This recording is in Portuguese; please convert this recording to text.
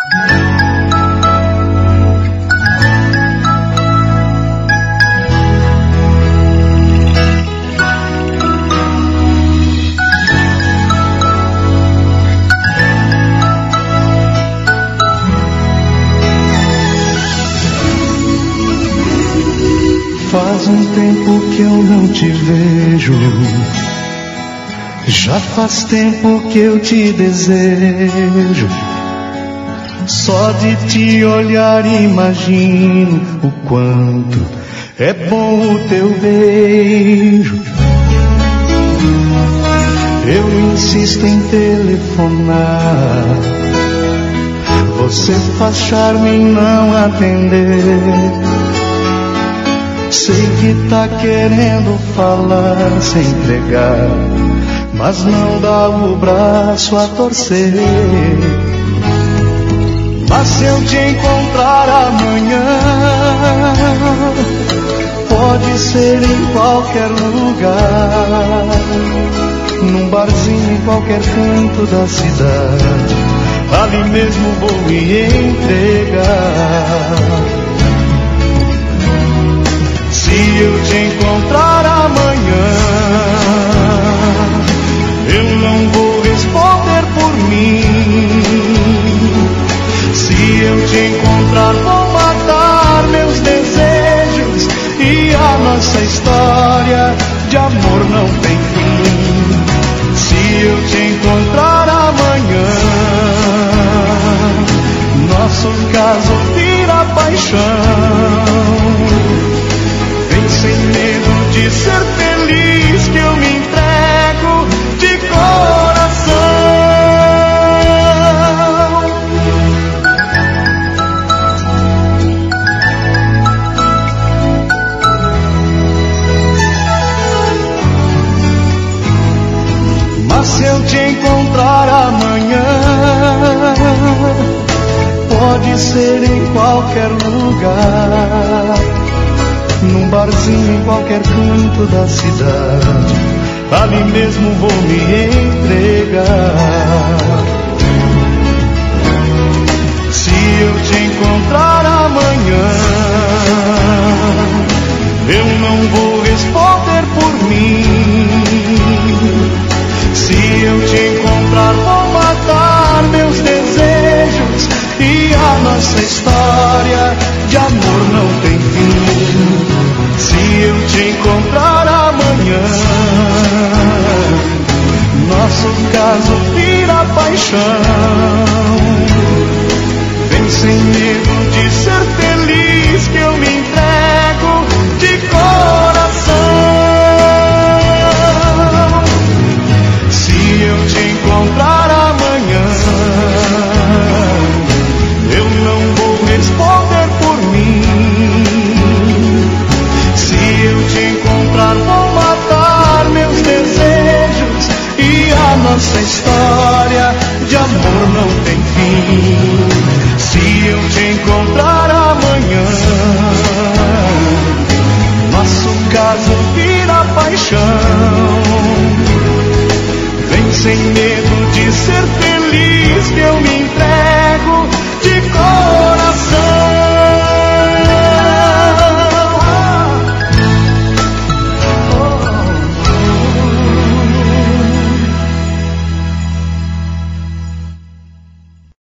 Faz um tempo que eu não te vejo, já faz tempo que eu te desejo. Só de te olhar imagino o quanto é bom o teu beijo. Eu insisto em telefonar, você faz charme em não atender. Sei que tá querendo falar sem entregar, mas não dá o braço a torcer. Mas se eu te encontrar amanhã, pode ser em qualquer lugar, num barzinho em qualquer canto da cidade, ali mesmo vou me entregar. Se eu te encontrar amanhã, eu não vou responder por mim. Se eu te encontrar, vou matar meus desejos, e a nossa história de amor não tem fim. Se eu te encontrar amanhã, nosso caso vira paixão. Sem medo de ser feliz, que eu me entrego de coração. Mas se eu te encontrar amanhã, pode ser em qualquer lugar, num barzinho em qualquer canto da cidade, ali mesmo vou me entregar. Se eu te encontrar amanhã, eu não vou responder por mim. Se eu te encontrar, vou matar meus desejos, e a nossa história de amor não tem fim. Se eu te encontrar amanhã, nosso caso vira paixão. Vem sem medo de ser feliz, que eu me entrego de coração. Se eu te encontrar amanhã, eu não vou responder por mim. Se eu te encontrar, vou matar meus desejos, e a nossa história de amor não tem fim. Se eu te encontrar amanhã, nosso caso vira paixão. Vem sem medo